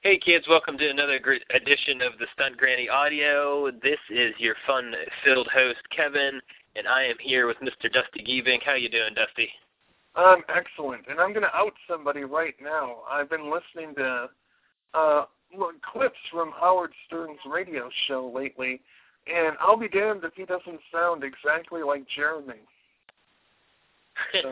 Hey kids, welcome to another great edition of the Stunt Granny Audio. This is your fun-filled host, Kevin, and I am here with Mr. Dusty Giebink. How you doing, Dusty? I'm excellent, and I'm going to out somebody right now. I've been listening to clips from Howard Stern's radio show lately, and I'll be damned if he doesn't sound exactly like Jeremy. So.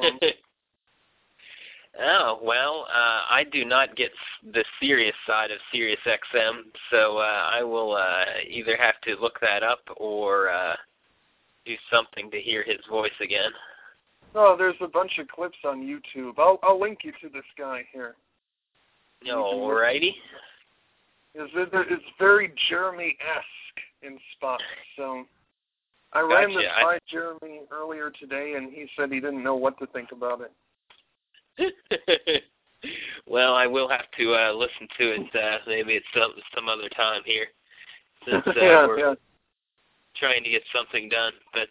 Oh, well, I do not get the serious side of Sirius XM, so I will either have to look that up or do something to hear his voice again. Oh, there's a bunch of clips on YouTube. I'll link you to this guy here. Alrighty. It's very Jeremy-esque in spots, so I ran this by Jeremy earlier today, and he said he didn't know what to think about it. Well, I will have to listen to it maybe at some other time here, since we're trying to get something done. But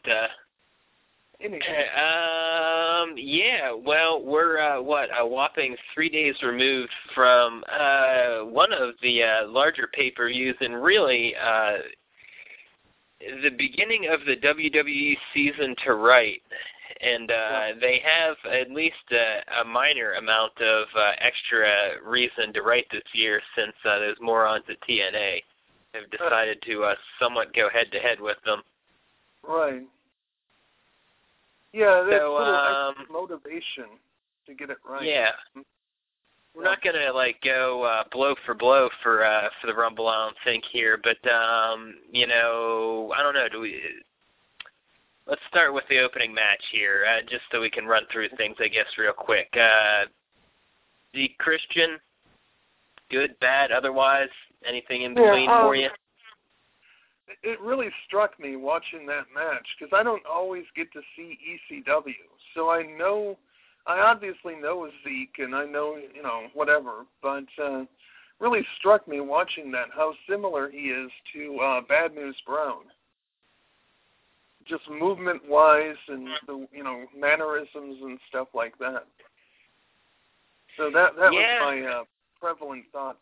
well, we're a whopping 3 days removed from one of the larger pay-per-views, and really the beginning of the WWE season to write. And they have at least a minor amount of extra reason to write this year, since those morons at TNA have decided to somewhat go head-to-head with them. Right. Yeah, that's a little extra motivation to get it right. Yeah. We're not going to go blow for blow for the Rumble, I don't think, here. But, I don't know. Let's start with the opening match here, just so we can run through things, I guess, real quick. The Christian, good, bad, otherwise, anything in between for you? It really struck me watching that match, because I don't always get to see ECW. So I obviously know Zeke, and I know, whatever, but really struck me watching that, how similar he is to Bad News Brown. Just movement-wise and the mannerisms and stuff like that. So that was my prevalent thought.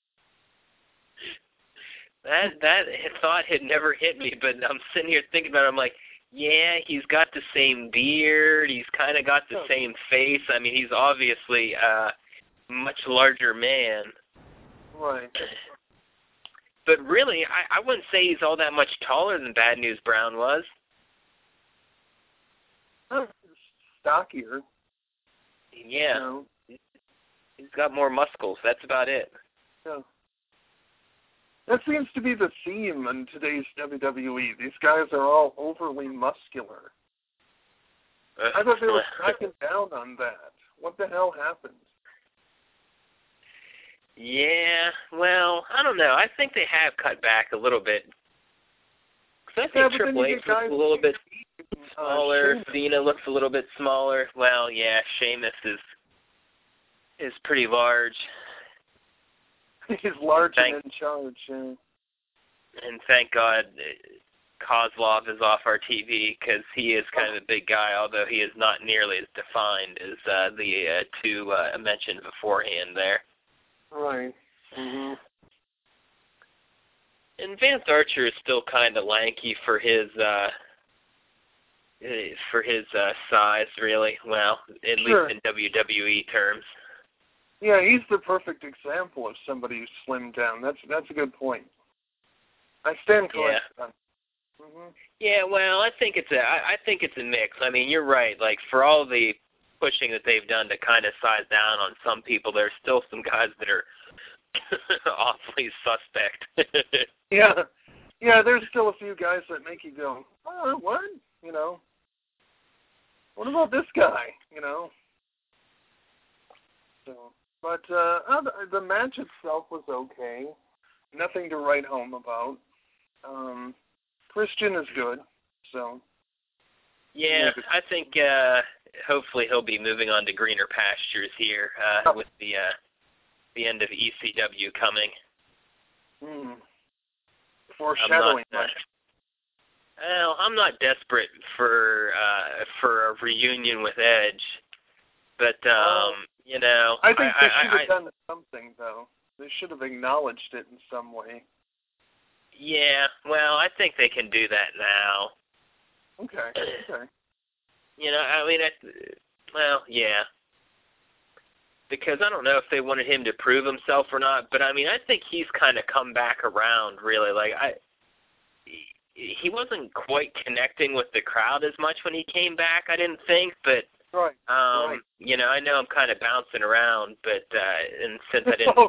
That thought had never hit me, but I'm sitting here thinking about it. I'm like, yeah, he's got the same beard. He's kind of got the same face. I mean, he's obviously a much larger man. Right. But really, I wouldn't say he's all that much taller than Bad News Brown was. Stockier. Yeah. He's got more muscles. That's about it. Yeah. That seems to be the theme in today's WWE. These guys are all overly muscular. I thought they were cracking down on that. What the hell happened? Yeah, well, I don't know. I think they have cut back a little bit. Because I think Triple H looks a little bit smaller. Cena looks a little bit smaller. Well, yeah, Sheamus is pretty large. He's large and in charge. Yeah. And thank God Kozlov is off our TV, because he is kind of a big guy, although he is not nearly as defined as the two mentioned beforehand there. Right. Mm-hmm. And Vance Archer is still kind of lanky for his size, really. Well, at least in WWE terms. Yeah, he's the perfect example of somebody who's slimmed down. That's a good point. I stand corrected. Yeah. Mm-hmm. Yeah, well, I think it's a mix. I mean, you're right. Like, for all the pushing that they've done to kind of size down on some people, there's still some guys that are awfully suspect. Yeah, there's still a few guys that make you go, oh, what? What about this guy? So, but the match itself was okay. Nothing to write home about. Christian is good, so. Yeah, I think hopefully he'll be moving on to greener pastures here with the end of ECW coming. Foreshadowing. Well, I'm not desperate for a reunion with Edge, but I think they should have done something though. They should have acknowledged it in some way. Yeah, well, I think they can do that now. Okay. You know, I mean, well, yeah. Because I don't know if they wanted him to prove himself or not, but I mean, I think he's kind of come back around, really. Like, he wasn't quite connecting with the crowd as much when he came back, I didn't think, but right. You know, I know I'm kind of bouncing around, but and since I didn't,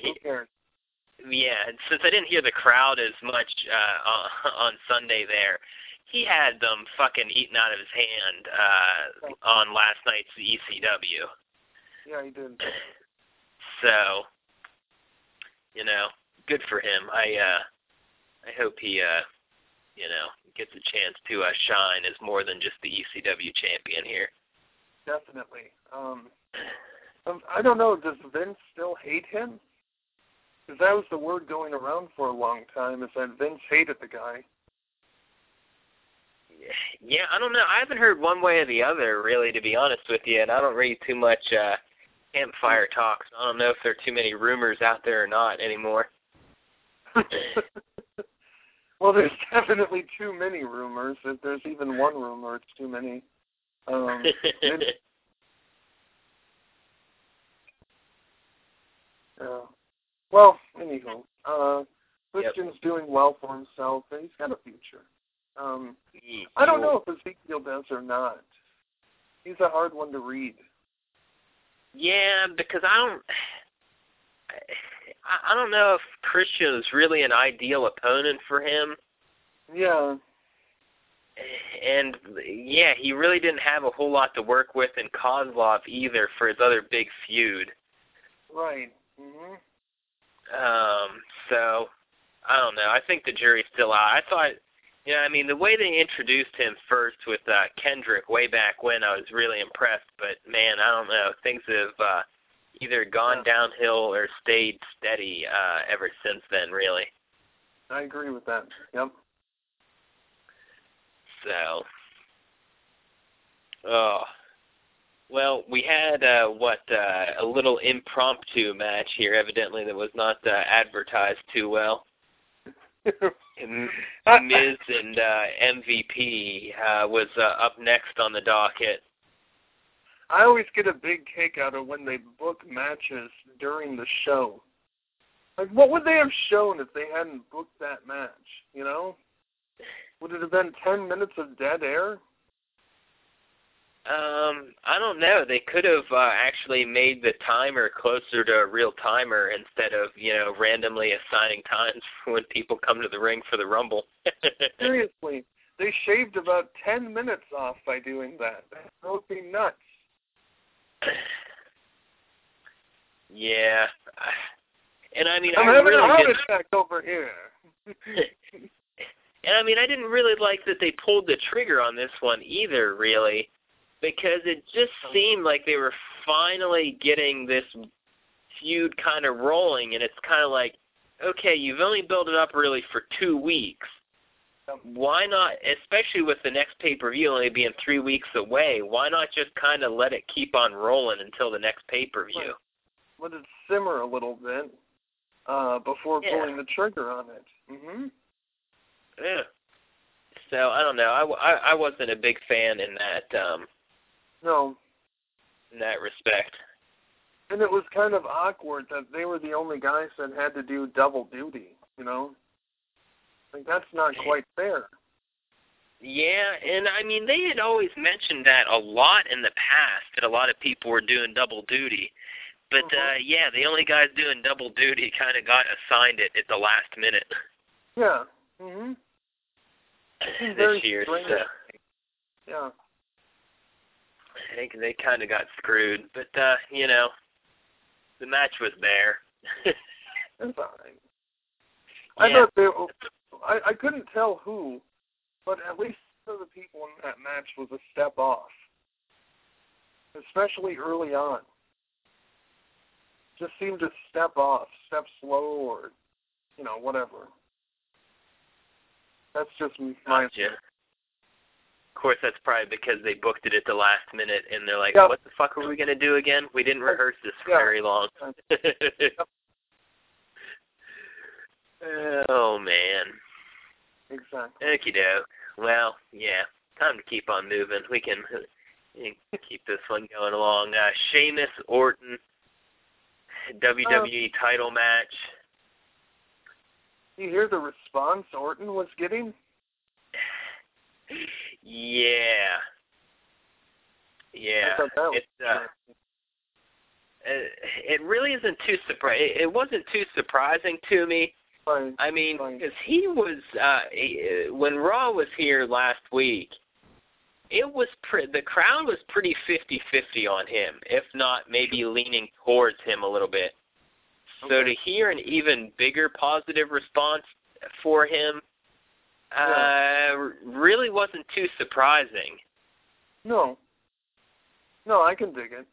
since I didn't hear the crowd as much on Sunday there, he had them fucking eaten out of his hand on last night's ECW. Yeah, he did. So, you know, good for him. I hope he you know, gets a chance to shine as more than just the ECW champion here. Definitely. I don't know, does Vince still hate him? Because that was the word going around for a long time, is that Vince hated the guy. Yeah, I don't know. I haven't heard one way or the other, really, to be honest with you, and I don't read too much campfire talk, so I don't know if there are too many rumors out there or not anymore. Well, there's definitely too many rumors. If there's even one rumor, it's too many. Well, anywho, Christian's doing well for himself, and he's got a future. I don't know if Ezekiel does or not. He's a hard one to read. Yeah, because I don't know if Christian is really an ideal opponent for him. Yeah. And, yeah, he really didn't have a whole lot to work with in Kozlov either for his other big feud. Right. Mm-hmm. So, I don't know. I think the jury's still out. I thought, you know, I mean, the way they introduced him first with Kendrick way back when, I was really impressed. But, man, I don't know. Things have either gone downhill or stayed steady ever since then, really. I agree with that. Yep. So, well, we had a little impromptu match here, evidently that was not advertised too well. Miz and MVP was up next on the docket. I always get a big kick out of when they book matches during the show. Like, what would they have shown if they hadn't booked that match, you know? Would it have been 10 minutes of dead air? I don't know. They could have actually made the timer closer to a real timer instead of, you know, randomly assigning times for when people come to the ring for the Rumble. Seriously. They shaved about 10 minutes off by doing that. That would be nuts. Yeah. And I mean, I'm having a heart attack over here. And I mean, I didn't really like that they pulled the trigger on this one either, really, because it just seemed like they were finally getting this feud kind of rolling, and it's kind of like, okay, you've only built it up really for 2 weeks. Why not, especially with the next pay-per-view only being 3 weeks away, why not just kind of let it keep on rolling until the next pay-per-view? Let it simmer a little bit before pulling the trigger on it. Mm-hmm. Yeah. So, I don't know. I wasn't a big fan in that, no. In that respect. And it was kind of awkward that they were the only guys that had to do double duty, you know? Like, that's not quite fair. Yeah, and I mean, they had always mentioned that a lot in the past, that a lot of people were doing double duty. But, yeah, the only guys doing double duty kind of got assigned it at the last minute. Yeah. Mm-hmm. This year, so. Yeah. I think they kind of got screwed. But, you know, the match was there. It's all right. I thought I couldn't tell who, but at least some of the people in that match was a step off, especially early on. Just seemed to step off, step slow, or, you know, whatever. That's just my opinion. Of course, that's probably because they booked it at the last minute, and they're like, what the fuck are we going to do again? We didn't rehearse this for very long. Oh, man. Exactly. Okie doke. Well, yeah. Time to keep on moving. We can keep this one going along. Sheamus, Orton, WWE title match. You hear the response Orton was getting? Yeah. I thought that was it really isn't too surprising. It wasn't too surprising to me. Right. I mean, because he was when Raw was here last week, it was the crowd was pretty 50-50 on him, if not maybe leaning towards him a little bit. So to hear an even bigger positive response for him really wasn't too surprising. No, I can dig it.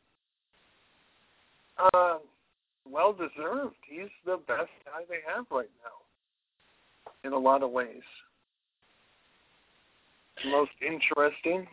Well deserved. He's the best guy they have right now, in a lot of ways. Most interesting,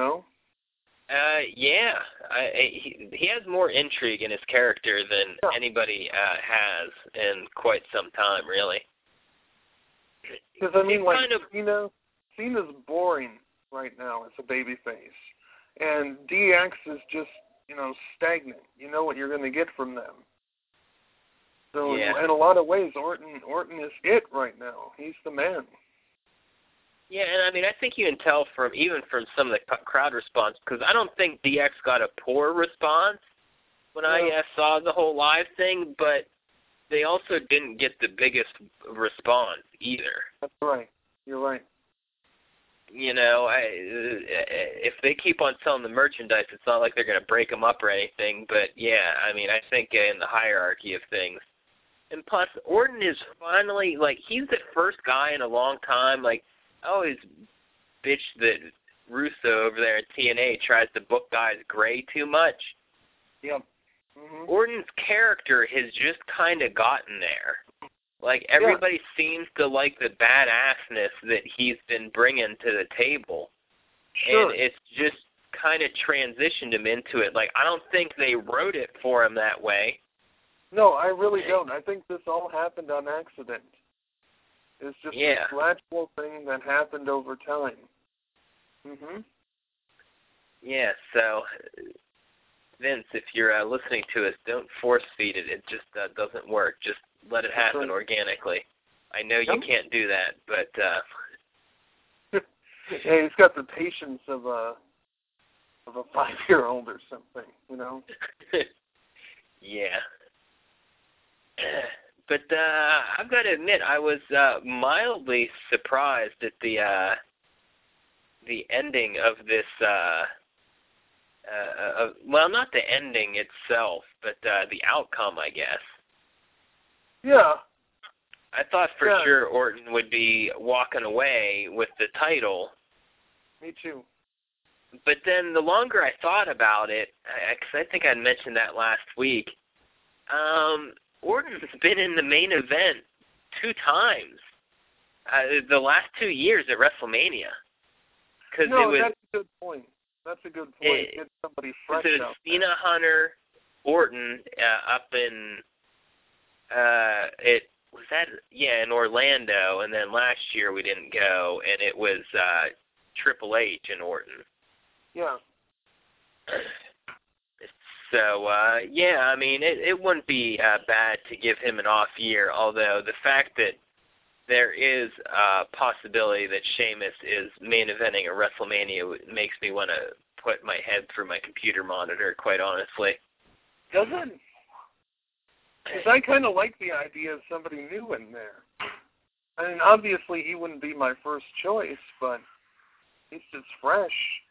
Yeah, he has more intrigue in his character than anybody has in quite some time, really. Because I mean, like, Cena's boring right now as a babyface, and DX is just stagnant. You know what you're going to get from them. So in a lot of ways, Orton is it right now. He's the man. Yeah, and I mean, I think you can tell from some of the crowd response, because I don't think DX got a poor response when I saw the whole live thing, but they also didn't get the biggest response either. That's right. You're right. If they keep on selling the merchandise, it's not like they're going to break them up or anything, but yeah, I mean, I think in the hierarchy of things. And plus, Orton is finally, he's the first guy in a long time, I always bitch that Russo over there at TNA tries to book guys gray too much. Yep. Mm-hmm. Orton's character has just kind of gotten there. Everybody seems to like the badassness that he's been bringing to the table. Sure. And it's just kind of transitioned him into it. I don't think they wrote it for him that way. No, I really don't. I think this all happened on accident. It's just a gradual thing that happened over time. Mhm. Yeah, so Vince, if you're listening to us, don't force feed it. It just doesn't work. Just let it happen organically. I know you can't do that, but yeah, he's got the patience of a 5-year-old or something, Yeah. But I've got to admit, I was mildly surprised at the ending of this. Well, not the ending itself, but the outcome, I guess. Yeah. I thought for sure Orton would be walking away with the title. Me too. But then the longer I thought about it, because I think I mentioned that last week, Orton's been in the main event 2 times. The last 2 years at WrestleMania. That's a good point. That's a good point. Get somebody fresh out. It was Cena, Hunter, Orton up in in Orlando, and then last year we didn't go, and it was Triple H and Orton. Yeah. So, I mean, it wouldn't be bad to give him an off year, although the fact that there is a possibility that Sheamus is main eventing a WrestleMania makes me want to put my head through my computer monitor, quite honestly. Does it? Because I kind of like the idea of somebody new in there. I mean, obviously he wouldn't be my first choice, but it's just fresh.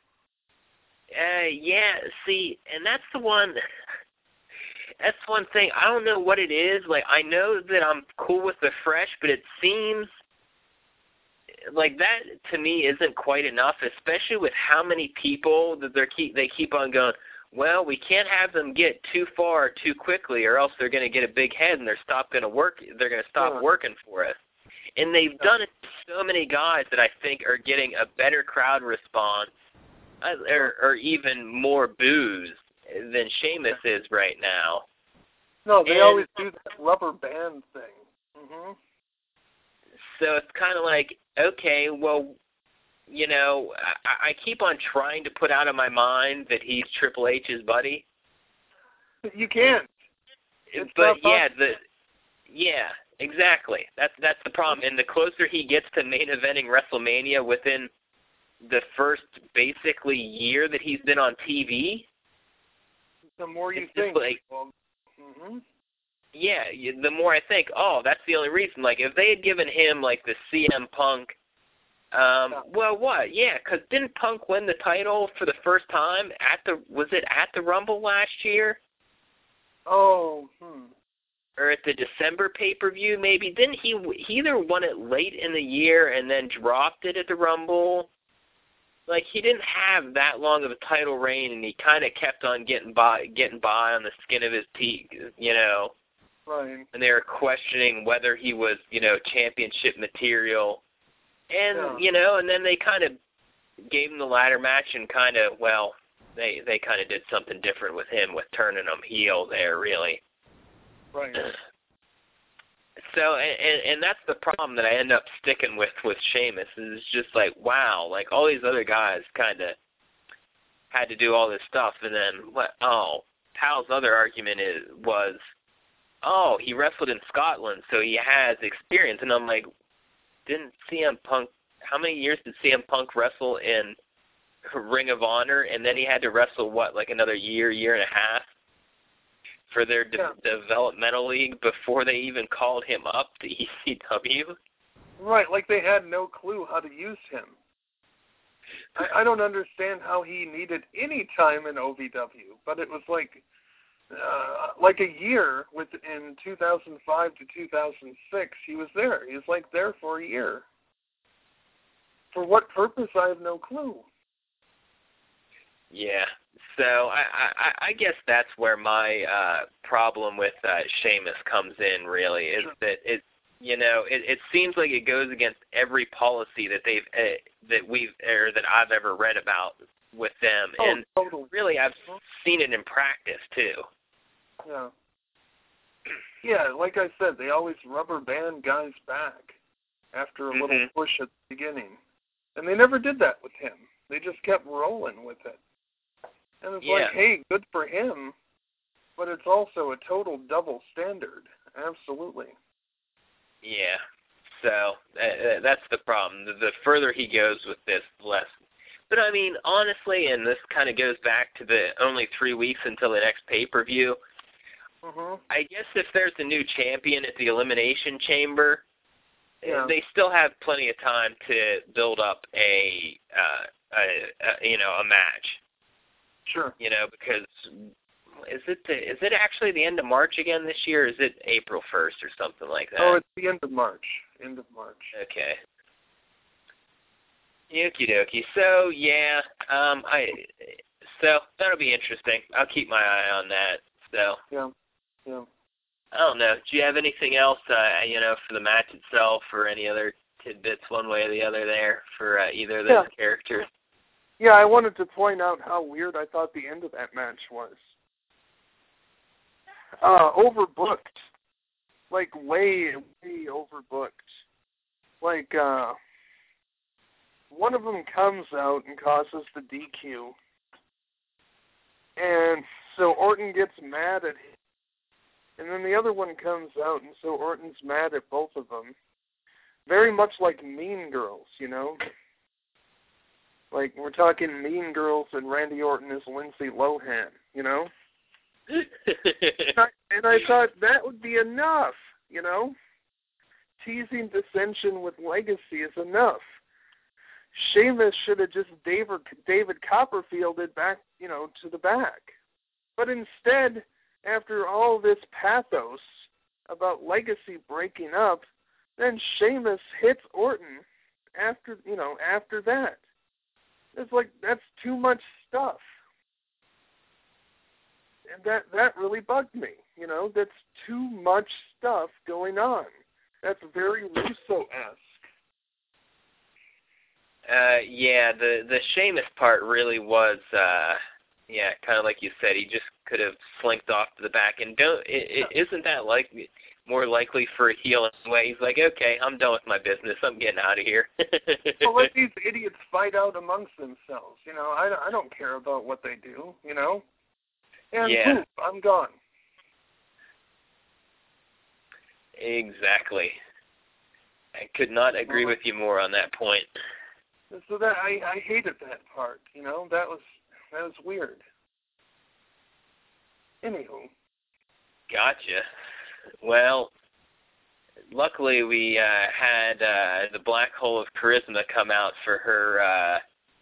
Yeah, see, and that's the one thing. I don't know what it is. I know that I'm cool with the fresh, but it seems like that to me isn't quite enough, especially with how many people that they keep on going, well, we can't have them get too far too quickly or else they're going to get a big head and they're going to stop working for us. And they've done it to so many guys that I think are getting a better crowd response or even more boos than Sheamus is right now. No, they always do that rubber band thing. Mhm. So it's kind of like, okay, well, you know, I keep on trying to put out of my mind that he's Triple H's buddy. You can't. But yeah, exactly. That's the problem. And the closer he gets to main eventing WrestleMania within the first basically year that he's been on TV, the more you think. Like, yeah, the more I think, oh, that's the only reason. Like, if they had given him, like, the CM Punk, well, what? Yeah, because didn't Punk win the title for the first time was it at the Rumble last year? Oh, Or at the December pay-per-view, maybe? Didn't he either won it late in the year and then dropped it at the Rumble? Like, he didn't have that long of a title reign, and he kind of kept on getting by on the skin of his teeth, you know. Right. And they were questioning whether he was, you know, championship material. And, you know, and then they kind of gave him the ladder match and kind of, well, they kind of did something different with him with turning him heel there, really. Right. So, and that's the problem that I end up sticking with Sheamus. Is it's just like, wow, like all these other guys kind of had to do all this stuff, and then Pal's other argument was, he wrestled in Scotland, so he has experience. And I'm like, didn't CM Punk, how many years did CM Punk wrestle in Ring of Honor? And then he had to wrestle, like another year and a half for their developmental league before they even called him up to ECW? Right, like they had no clue how to use him. I don't understand how he needed any time in OVW, but it was like a year in 2005 to 2006, he was there. He was like there for a year. For what purpose, I have no clue. Yeah, so I guess that's where my problem with Sheamus comes in. Really, is that it seems like it goes against every policy that that I've ever read about with them, and totally. Really I've seen it in practice too. Yeah. Yeah, like I said, they always rubber band guys back after a little push at the beginning. And they never did that with him. They just kept rolling with it. And it's like, hey, good for him, but it's also a total double standard. Absolutely. Yeah. So that's the problem. The further he goes with this, the less. But I mean, honestly, and this kind of goes back to the only 3 weeks until the next pay-per-view, I guess if there's a new champion at the Elimination Chamber, they still have plenty of time to build up a match. Sure. You know, because is it actually the end of March again this year? Or is it April 1st or something like that? Oh, it's the end of March. End of March. Okay. Okie dokie. So yeah, so that'll be interesting. I'll keep my eye on that. So yeah. I don't know. Do you have anything else, for the match itself, or any other tidbits one way or the other there for either of those characters? Yeah, I wanted to point out how weird I thought the end of that match was. Overbooked. Like, way overbooked. Like, one of them comes out and causes the DQ. And so Orton gets mad at him. And then the other one comes out, and so Orton's mad at both of them. Very much like Mean Girls, you know? Like, we're talking Mean Girls and Randy Orton is Lindsay Lohan, you know? And I thought that would be enough, you know? Teasing dissension with Legacy is enough. Sheamus should have just David Copperfielded back, to the back. But instead, after all this pathos about Legacy breaking up, then Sheamus hits Orton after that. It's like, that's too much stuff. And that really bugged me, that's too much stuff going on. That's very Russo-esque. The Sheamus part really was, kind of like you said, he just could have slinked off to the back. And isn't that like, more likely for a heel anyway. He's like, okay, I'm done with my business. I'm getting out of here. Well, let these idiots fight out amongst themselves. You know, I don't care about what they do, you know. And yeah. poof, I'm gone. Exactly. I could not agree with you more on that point. So that I hated that part, you know. That was weird. Anywho. Gotcha. Well, luckily we had the Black Hole of Charisma come out for her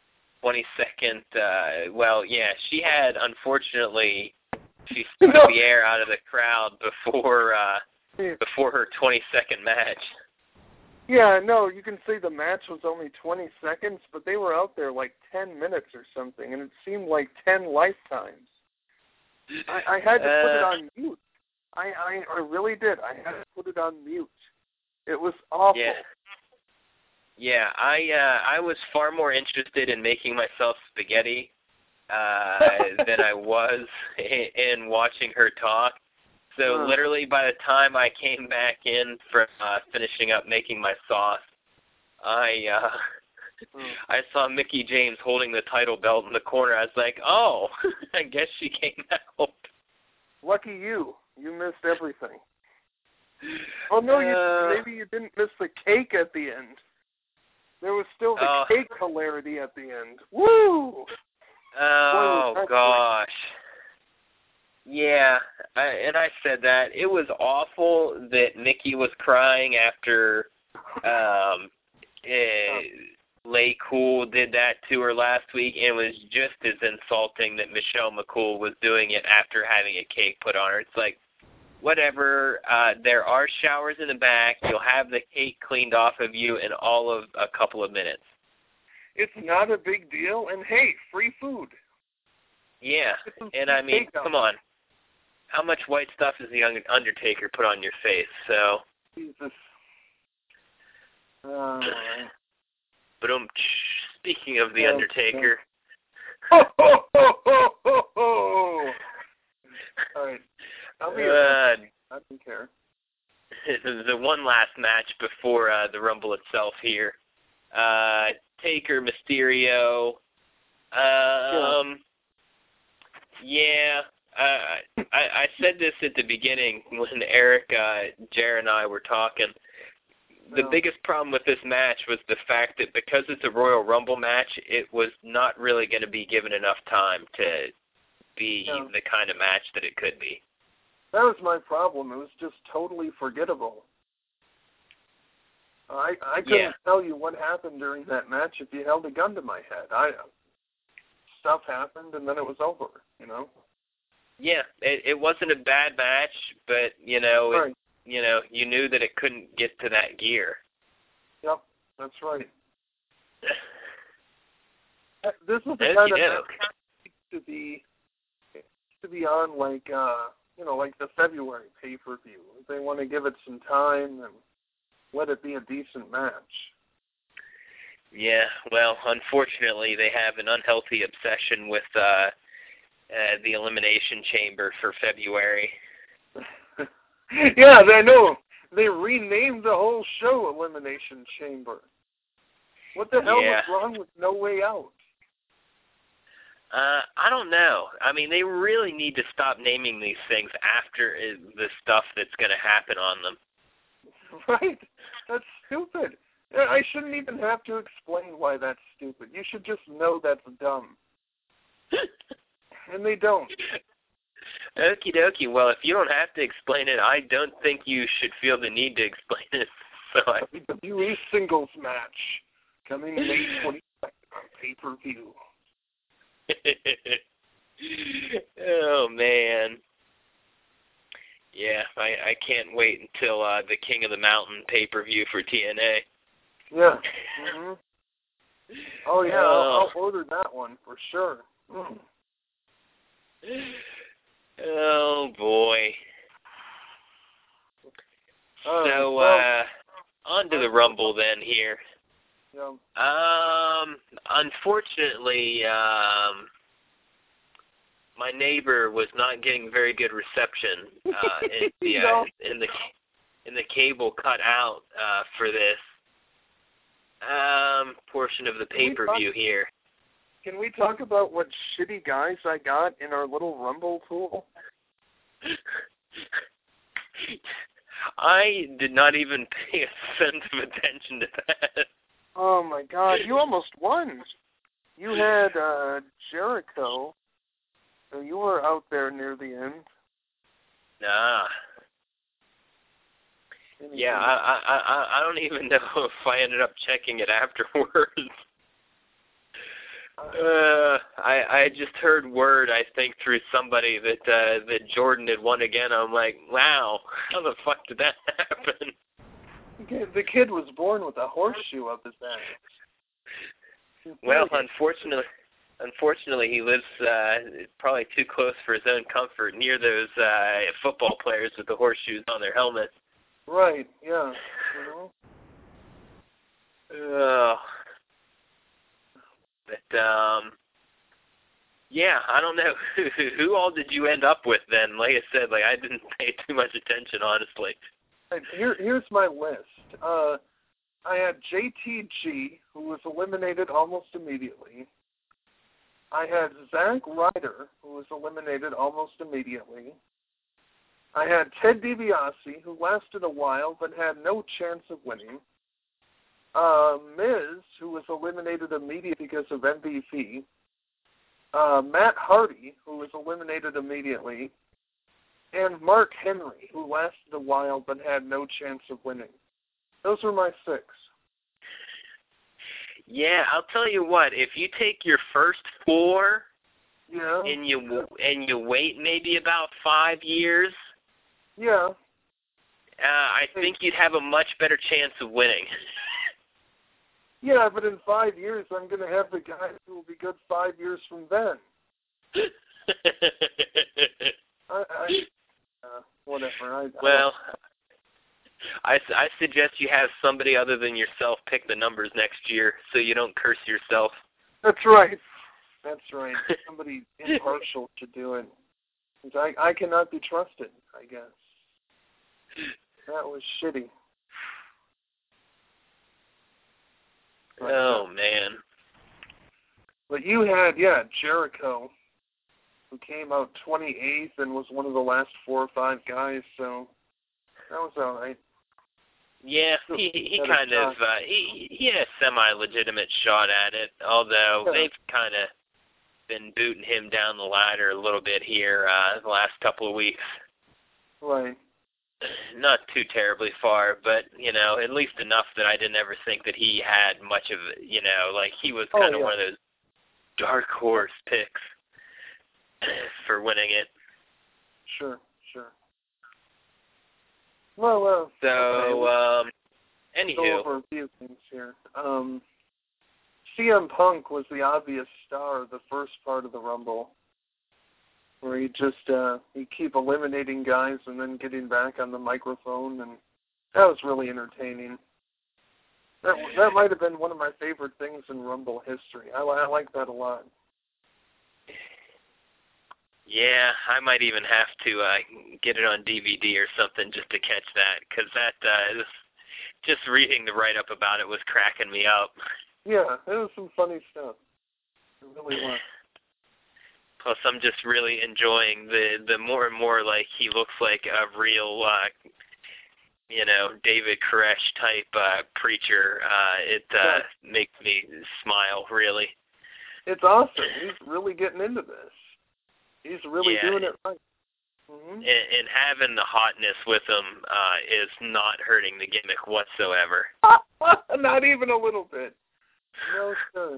22nd. Well, yeah, she had, unfortunately, she struck the air out of the crowd before her 22nd match. Yeah, no, you can say the match was only 20 seconds, but they were out there like 10 minutes or something, and it seemed like 10 lifetimes. I had to put it on mute. I really did. I had to put it on mute. It was awful. Yeah, I was far more interested in making myself spaghetti than I was in watching her talk. So literally by the time I came back in from finishing up making my sauce, I saw Mickie James holding the title belt in the corner. I was like, oh, I guess she came out. Lucky you. You missed everything. Oh, no, maybe you didn't miss the cake at the end. There was still the cake hilarity at the end. Woo! Oh, gosh. Yeah, and I said that. It was awful that Mickie was crying after Lay Cool did that to her last week, and it was just as insulting that Michelle McCool was doing it after having a cake put on her. It's like, whatever, there are showers in the back. You'll have the cake cleaned off of you in all of a couple of minutes. It's not a big deal, and hey, free food. Yeah, and I mean, come on. How much white stuff does the Undertaker put on your face? So. Jesus. But speaking of the Undertaker. Ho, ho, ho, ho, ho, ho. All right. I'll be I don't care. The one last match before the Rumble itself here. Taker, Mysterio. Yeah. I said this at the beginning when Eric, Jer, and I were talking. The biggest problem with this match was the fact that because it's a Royal Rumble match, it was not really going to be given enough time to be the kind of match that it could be. That was my problem. It was just totally forgettable. I couldn't tell you what happened during that match if you held a gun to my head. Stuff happened and then it was over, you know? Yeah, it wasn't a bad match, but, you know, you knew that it couldn't get to that gear. Yep, that's right. This is the kind of match to be on like like the February pay-per-view. If they want to give it some time and let it be a decent match. Yeah, well, unfortunately, they have an unhealthy obsession with the Elimination Chamber for February. Yeah, I know. They renamed the whole show Elimination Chamber. What the hell was wrong with No Way Out? I don't know. I mean, they really need to stop naming these things after the stuff that's going to happen on them. Right? That's stupid. I shouldn't even have to explain why that's stupid. You should just know that's dumb. And they don't. Okie dokie. Well, if you don't have to explain it, I don't think you should feel the need to explain it. So WWE singles match coming May 22nd on pay-per-view. Oh, man. Yeah, I can't wait until the King of the Mountain pay-per-view for TNA. Yeah. Mm-hmm. Oh, yeah, I'll order that one for sure. Mm. Oh, boy. So, on to the Rumble then here. Yeah. Unfortunately, my neighbor was not getting very good reception in in the cable cut out for this portion of the pay-per-view here. Can we talk about what shitty guys I got in our little Rumble pool? I did not even pay a cent of attention to that. Oh my God, you almost won. You had Jericho. So you were out there near the end. Nah. Yeah, I don't even know if I ended up checking it afterwards. I just heard word, I think, through somebody that Jordan had won again. I'm like, wow, how the fuck did that happen? The kid was born with a horseshoe up his ass. Well, unfortunately, he lives probably too close for his own comfort, near those football players with the horseshoes on their helmets. Right, yeah. But, yeah, I don't know. Who all did you end up with then? Like I said, I didn't pay too much attention, honestly. Here's my list. I had JTG, who was eliminated almost immediately. I had Zack Ryder, who was eliminated almost immediately. I had Ted DiBiase, who lasted a while but had no chance of winning. Miz, who was eliminated immediately because of MVP. Matt Hardy, who was eliminated immediately. And Mark Henry, who lasted a while but had no chance of winning. Those were my 6. Yeah, I'll tell you what. If you take your first 4, and you wait maybe about 5 years, I think you'd have a much better chance of winning. Yeah, but in 5 years, I'm going to have the guys who will be good 5 years from then. Whatever. I suggest you have somebody other than yourself pick the numbers next year so you don't curse yourself. That's right. Somebody impartial should do it. I cannot be trusted, I guess. That was shitty. Oh, man. But you had, Jericho, who came out 28th and was one of the last 4 or 5 guys, so that was all right. Yeah, he kind of he had a semi-legitimate shot at it, although they've kind of been booting him down the ladder a little bit here the last couple of weeks. Right. Not too terribly far, but, at least enough that I didn't ever think that he had much of, he was kind of one of those dark horse picks for winning it. Sure. Well, so, anywho. Go over a few things here. CM Punk was the obvious star of the first part of the Rumble, where he'd keep eliminating guys and then getting back on the microphone, and that was really entertaining. That might have been one of my favorite things in Rumble history. I like that a lot. Yeah, I might even have to get it on DVD or something just to catch that, because just reading the write-up about it was cracking me up. Yeah, it was some funny stuff. It really was. Plus, I'm just really enjoying the more and more like he looks like a real, David Koresh type preacher. It makes me smile, really. It's awesome. He's really getting into this. He's really doing it right. Mm-hmm. And having the hotness with him is not hurting the gimmick whatsoever. Not even a little bit. No, sir.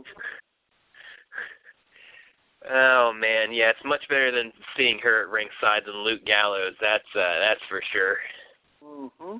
Oh man, yeah, it's much better than seeing her at ringside than Luke Gallows. That's for sure. Mhm.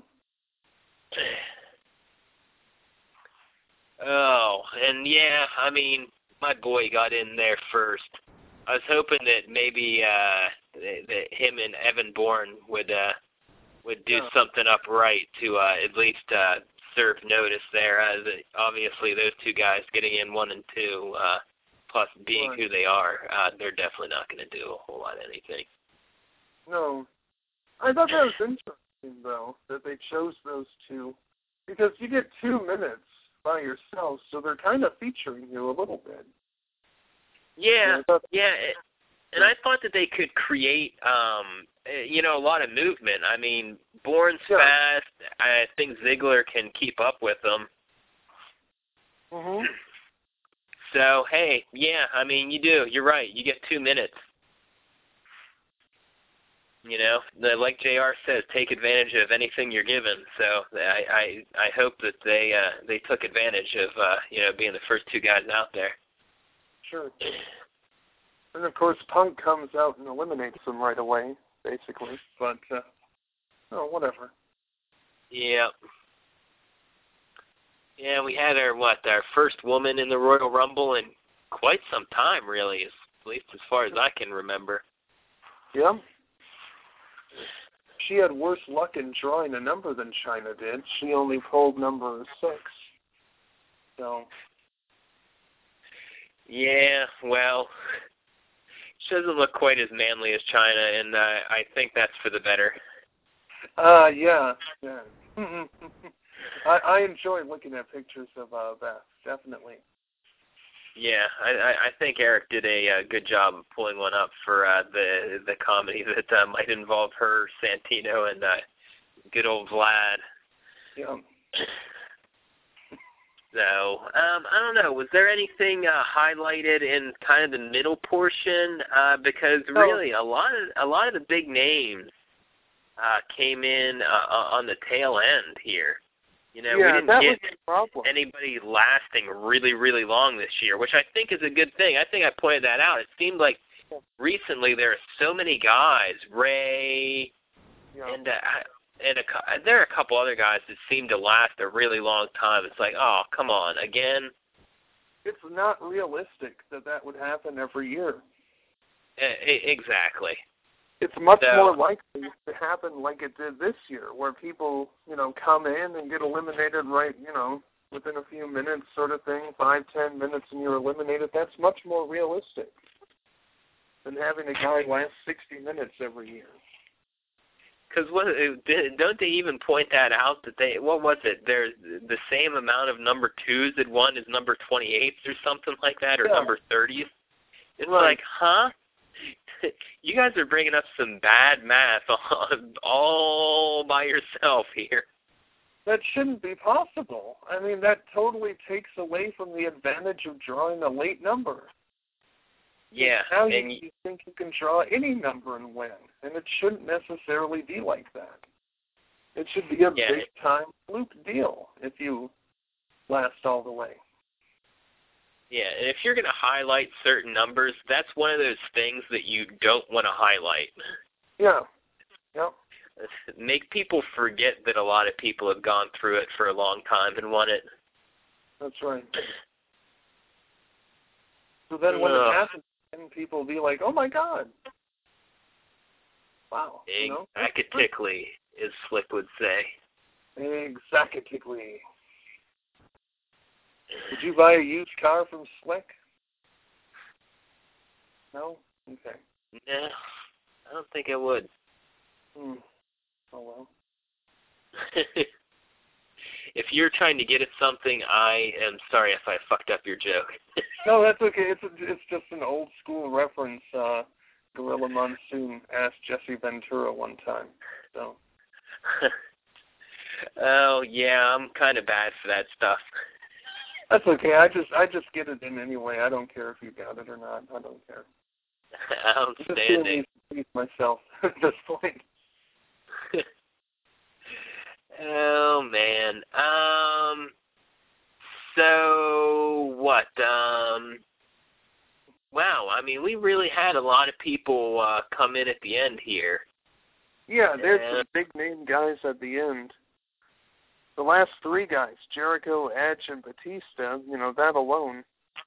Oh, and yeah, I mean, my boy got in there first. I was hoping that maybe that him and Evan Bourne would do something upright to at least serve notice there. Obviously, those two guys getting in 1 and 2, plus being who they are, they're definitely not going to do a whole lot of anything. No, I thought that was interesting. though, that they chose those two, because you get 2 minutes by yourself, so they're kind of featuring you a little bit. Yeah, and I thought that they could create, a lot of movement. I mean, Bourne's fast. I think Ziggler can keep up with them. Mhm. So, hey, yeah, I mean, you do. You're right. You get 2 minutes. Like JR says, take advantage of anything you're given. So I hope that they took advantage of, being the first 2 guys out there. Sure. And, of course, Punk comes out and eliminates them right away, basically. But, whatever. Yeah. Yeah, we had our first woman in the Royal Rumble in quite some time, really, at least as far as I can remember. Yeah. She had worse luck in drawing a number than Chyna did. She only pulled number 6. So. Yeah, well, she doesn't look quite as manly as Chyna, and I think that's for the better. Yeah. I enjoy looking at pictures of Beth, definitely. Yeah, I think Eric did a good job of pulling one up for the comedy that might involve her, Santino, and good old Vlad. Yeah. So, I don't know. Was there anything highlighted in kind of the middle portion? Because really, a lot of the big names came in on the tail end here. We didn't get anybody lasting really, really long this year, which I think is a good thing. I think I pointed that out. It seemed like recently there are so many guys, Ray, and there are a couple other guys that seem to last a really long time. It's like, oh, come on, again? It's not realistic that would happen every year. Exactly. It's much more likely to happen like it did this year, where people, come in and get eliminated right, within a few minutes sort of thing, 5-10 minutes and you're eliminated. That's much more realistic than having a guy last 60 minutes every year. Because don't they even point that out that there's the same amount of number 2s that won as number 28s or something like that, or number 30s? It's like, huh? You guys are bringing up some bad math all by yourself here. That shouldn't be possible. I mean, that totally takes away from the advantage of drawing a late number. Yeah. Now you think you can draw any number and win, and it shouldn't necessarily be like that. It should be a big-time fluke deal if you last all the way. Yeah, and if you're going to highlight certain numbers, that's one of those things that you don't want to highlight. Yeah. Yep. Make people forget that a lot of people have gone through it for a long time and won it. That's right. So then when it happens, people will be like, oh, my God. Wow. Exactly, as Slick would say. Exactly. Did you buy a used car from Slick? No? Okay. No, I don't think I would. Oh, well. If you're trying to get at something, I am sorry if I fucked up your joke. No, that's okay. It's just an old school reference. Gorilla Monsoon asked Jesse Ventura one time. So. Oh yeah, I'm kind of bad for that stuff. That's okay. I just get it in anyway. I don't care if you got it or not. I don't care. Outstanding. Just myself at this point. Oh man. So what? Wow. I mean, we really had a lot of people come in at the end here. Yeah, there's some big name guys at the end. The last 3 guys, Jericho, Edge, and Batista, that alone.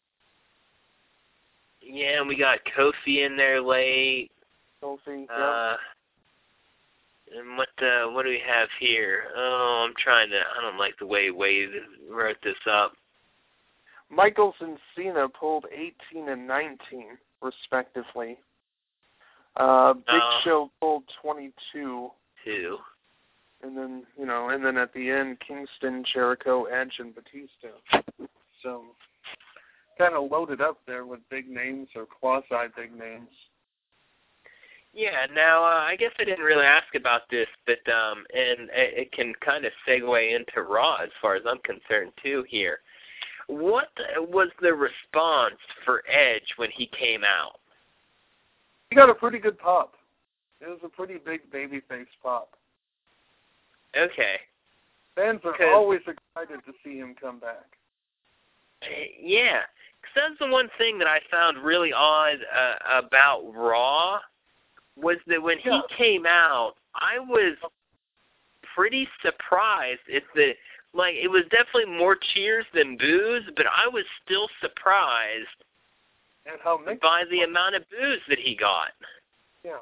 Yeah, and we got Kofi in there late. Kofi, yeah. And what do we have here? Oh, I don't like the way Wade wrote this up. Michaels and Cena pulled 18 and 19, respectively. Big Show pulled 22. 2. And then at the end, Kingston, Jericho, Edge, and Batista. So kind of loaded up there with big names or quasi-big names. Yeah, now I guess I didn't really ask about this, but and it can kind of segue into Raw as far as I'm concerned too here. What was the response for Edge when he came out? He got a pretty good pop. It was a pretty big babyface pop. Okay. Fans are always excited to see him come back. Yeah, because that's the one thing that I found really odd about Raw was that when he came out, I was pretty surprised. It was definitely more cheers than boos, but I was still surprised by the amount of boos that he got. Yeah.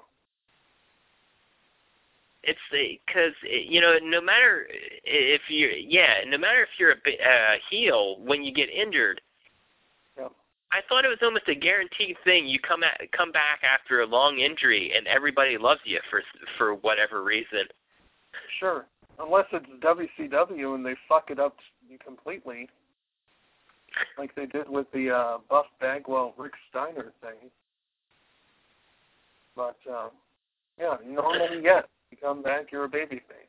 It's because no matter if you're a heel when you get injured, I thought it was almost a guaranteed thing. You come back after a long injury, and everybody loves you for whatever reason. Sure, unless it's WCW and they fuck it up completely, like they did with the Buff Bagwell Rick Steiner thing. But normally yes, you come back, you're a babyface.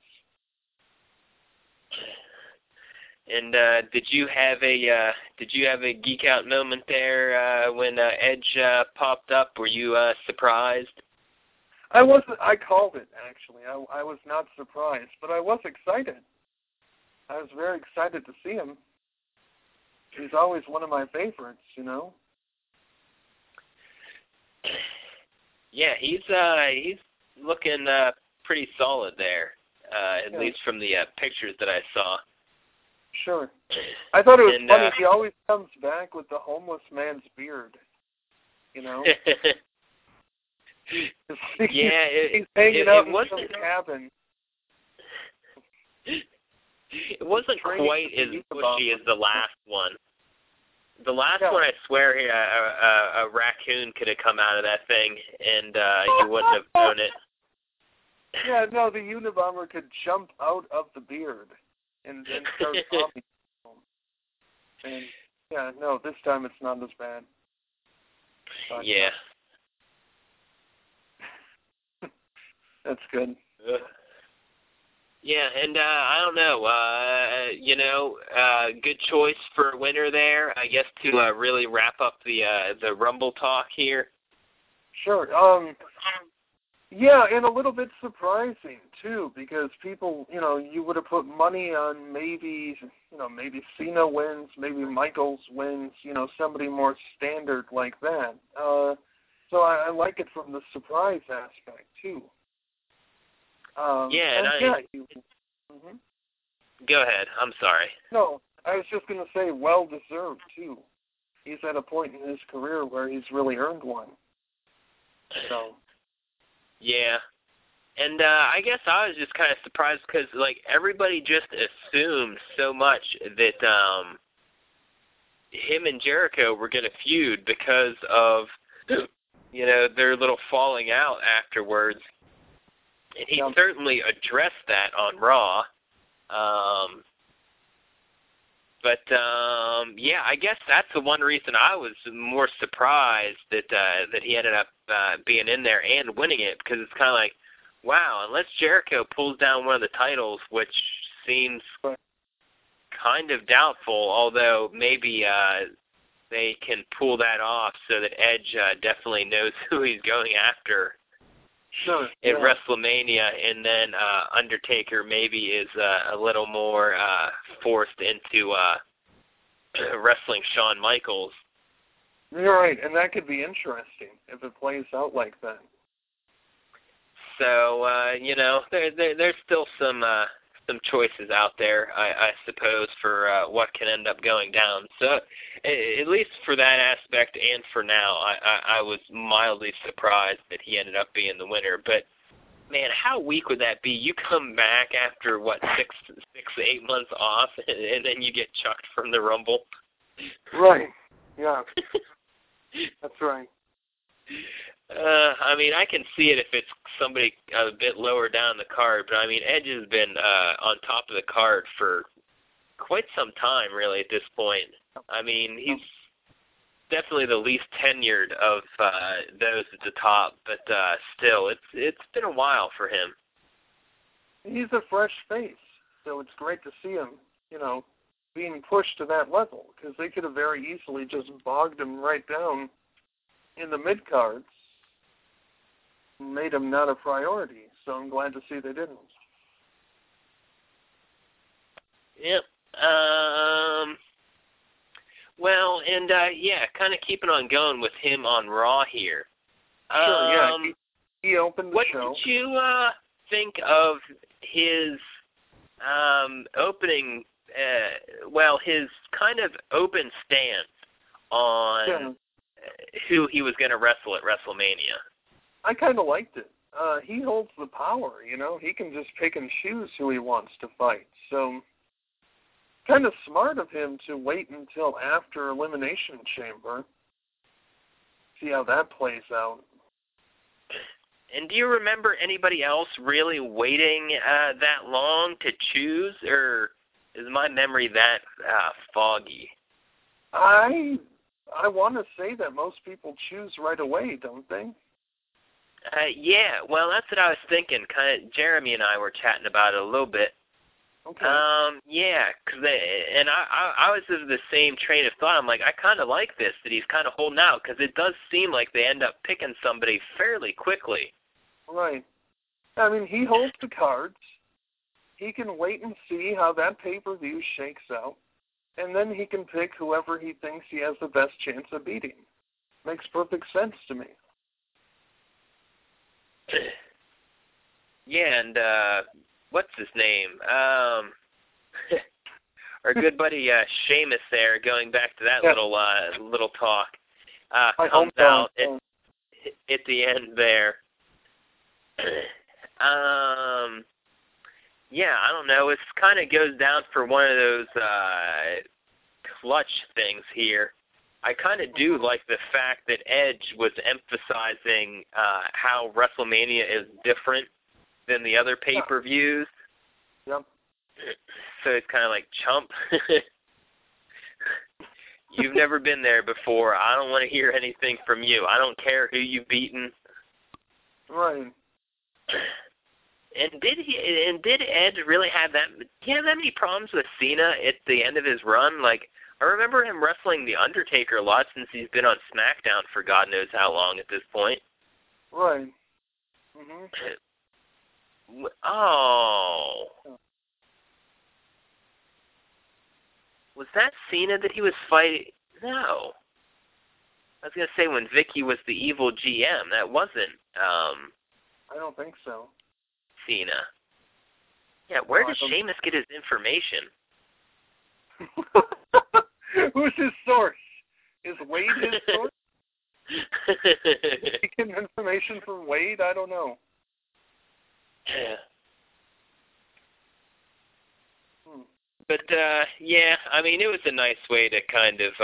And did you have a geek out moment there when Edge popped up? Were you surprised? I wasn't. I called it actually. I was not surprised, but I was excited. I was very excited to see him. He's always one of my favorites, Yeah, he's looking pretty solid there, at least from the pictures that I saw. Sure. I thought it was funny. He always comes back with the homeless man's beard. Yeah, he's hanging out in some cabin. It wasn't quite as bushy as the last one. The last one, I swear, a raccoon could have come out of that thing, and you wouldn't have known it. Yeah, no, the Unabomber could jump out of the beard and start bombing. And this time it's not as bad. But, yeah. That's good. Yeah, and I don't know. Good choice for a winner there, I guess, to really wrap up the Rumble talk here. Sure. Yeah, and a little bit surprising too, because people, you would have put money on maybe Cena wins, maybe Michaels wins, somebody more standard like that. So I like it from the surprise aspect too. Go ahead. I'm sorry. No, I was just going to say well-deserved, too. He's at a point in his career where he's really earned one. So. Yeah. And I guess I was just kind of surprised because, everybody just assumed so much that him and Jericho were going to feud because of, their little falling out afterwards. And he certainly addressed that on Raw. I guess that's the one reason I was more surprised that he ended up being in there and winning it, because it's kind of like, wow, unless Jericho pulls down one of the titles, which seems kind of doubtful, although maybe they can pull that off so that Edge definitely knows who he's going after. Sure. In WrestleMania, and then Undertaker maybe is a little more forced into wrestling Shawn Michaels. You're right, and that could be interesting if it plays out like that. So there's still some choices out there, I suppose, for what can end up going down. So at least for that aspect and for now, I was mildly surprised that he ended up being the winner. But, man, how weak would that be? You come back after, 6 to 8 months off, and then you get chucked from the Rumble? Right, yeah. That's right. I mean, I can see it if it's somebody a bit lower down the card, but I mean, Edge has been on top of the card for quite some time, really, at this point. I mean, he's definitely the least tenured of those at the top, but still, it's been a while for him. He's a fresh face, so it's great to see him, being pushed to that level, because they could have very easily just bogged him right down in the mid-cards and made him not a priority, so I'm glad to see they didn't. Yep. Well, and kind of keeping on going with him on Raw here. Sure, yeah. He opened the show. What did you think of his opening, his kind of open stance on who he was going to wrestle at WrestleMania? I kind of liked it. He holds the power, He can just pick and choose who he wants to fight. So, kind of smart of him to wait until after Elimination Chamber. See how that plays out. And do you remember anybody else really waiting that long to choose, or is my memory that foggy? I want to say that most people choose right away, don't they? Yeah, well, that's what I was thinking. Kind of, Jeremy and I were chatting about it a little bit. Okay. Yeah, and I was of the same train of thought. I'm like, I kind of like this, that he's kind of holding out, because it does seem like they end up picking somebody fairly quickly. Right. I mean, he holds the cards. He can wait and see how that pay-per-view shakes out, and then he can pick whoever he thinks he has the best chance of beating. Makes perfect sense to me. Yeah, and what's his name? Our good buddy Sheamus there, going back to that little talk, comes out at the end there. Yeah, I don't know. It kind of goes down for one of those clutch things here. I kind of do like the fact that Edge was emphasizing how WrestleMania is different than the other pay-per-views. Yep. So it's kind of like, chump. You've never been there before. I don't want to hear anything from you. I don't care who you've beaten. Right. And did Edge really have that? Did he have that many problems with Cena at the end of his run? Like, I remember him wrestling The Undertaker a lot since he's been on SmackDown for God knows how long at this point. Right. Mhm. Oh. Was that Cena that he was fighting? No. I was going to say when Vicky was the evil GM. That wasn't I don't think so. Cena. Yeah, where does Sheamus get his information? Who's his source? Is Wade his source? Taking information from Wade? I don't know. Yeah. But, yeah, I mean, it was a nice way to kind of,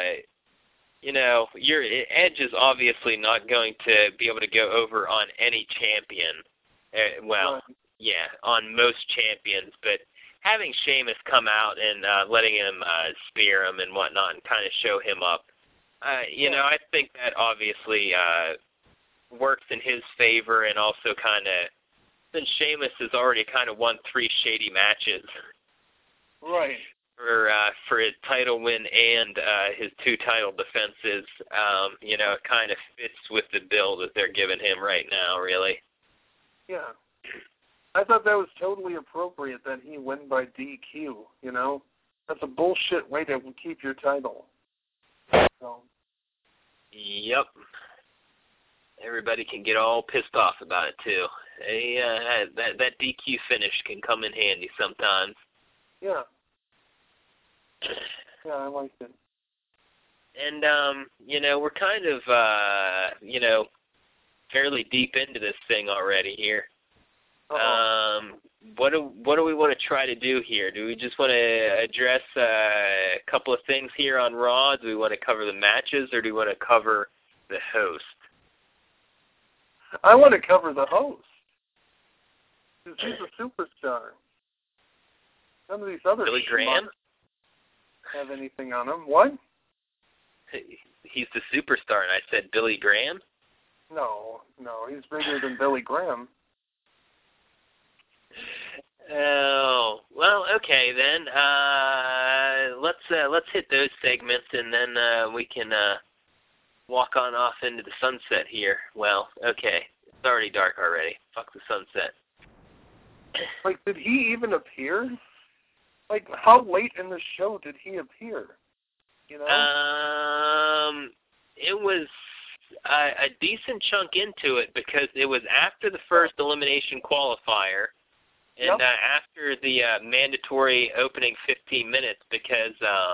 Edge is obviously not going to be able to go over on any champion. On most champions, but having Sheamus come out and letting him spear him and whatnot and kind of show him up, I think that obviously works in his favor, and also kind of, since Sheamus has already kind of won 3 shady matches. Right. For his title win and his 2 title defenses, it kind of fits with the bill that they're giving him right now, really. Yeah. I thought that was totally appropriate that he win by DQ, That's a bullshit way to keep your title. So. Yep. Everybody can get all pissed off about it, too. That DQ finish can come in handy sometimes. Yeah. Yeah, I liked it. And, we're kind of, fairly deep into this thing already here. What do we want to try to do here? Do we just want to address a couple of things here on Raw? Do we want to cover the matches, or do we want to cover the host? I want to cover the host. Because he's a superstar. None of these other Billy Graham have anything on him. What? He's the superstar, and I said Billy Graham? No, he's bigger than Billy Graham. Oh, well, okay then. Let's hit those segments, and then we can walk on off into the sunset here. Well, okay, it's already dark already. Fuck the sunset. Like, did he even appear? Like, how late in the show did he appear? You know? It was a decent chunk into it because it was after the first elimination qualifier. And after the mandatory opening 15 minutes, because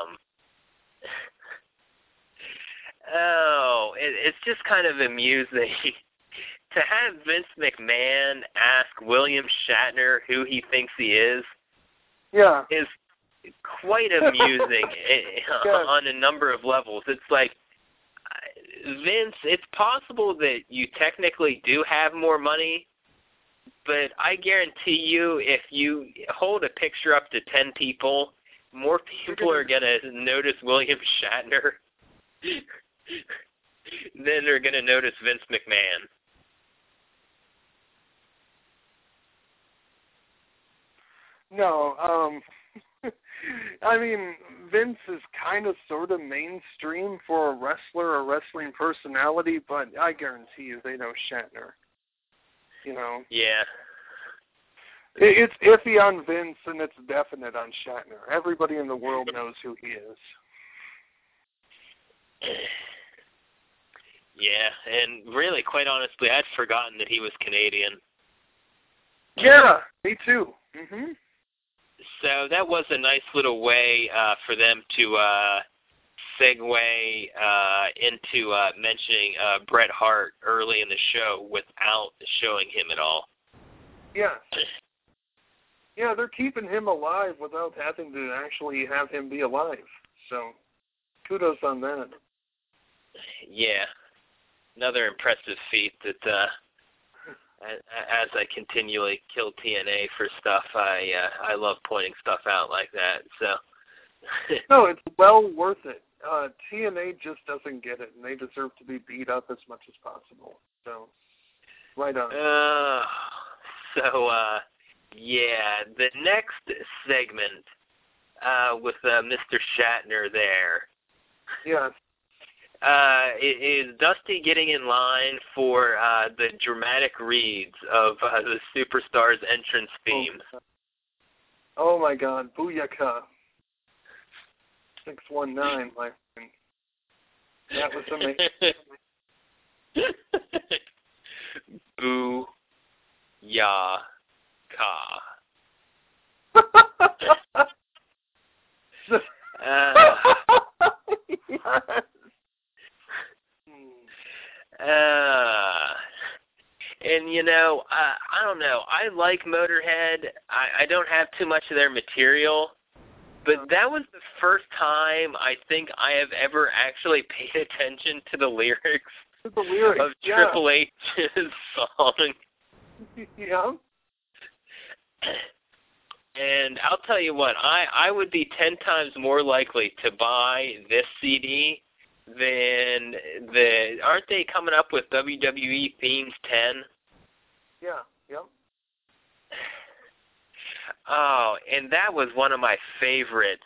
it's just kind of amusing to have Vince McMahon ask William Shatner who he thinks he is. Yeah, is quite amusing on a number of levels. It's like, Vince, it's possible that you technically do have more money. But I guarantee you, if you hold a picture up to 10 people, more people are going to notice William Shatner than they're going to notice Vince McMahon. No, I mean, Vince is kind of sort of mainstream for a wrestler or wrestling personality, but I guarantee you they know Shatner. You know? Yeah. It's iffy on Vince, and it's definite on Shatner. Everybody in the world knows who he is. Yeah, and really, quite honestly, I'd forgotten that he was Canadian. Yeah, me too. Mm-hmm. So that was a nice little way for them to segue into mentioning Bret Hart early in the show without showing him at all. Yeah. Yeah, they're keeping him alive without having to actually have him be alive. So, kudos on that. Yeah. Another impressive feat that as I continually kill TNA for stuff, I love pointing stuff out like that. So no, it's well worth it. TNA just doesn't get it, and they deserve to be beat up as much as possible. So, right on. Yeah, the next segment with Mr. Shatner there. Yes. Is Dusty getting in line for the dramatic reads of the Superstars entrance themes? Oh my God, Booyaka. 619, my friend. That was amazing. Boo, ya, ka. Yes. And, you know, I don't know. I like Motorhead. I don't have too much of their material. But that was the first time I think I have ever actually paid attention to the lyrics of Triple H's song. Yeah. And I'll tell you what, I would be 10 times more likely to buy this CD than aren't they coming up with WWE Themes 10? Yeah, yep. Oh, and that was one of my favorites.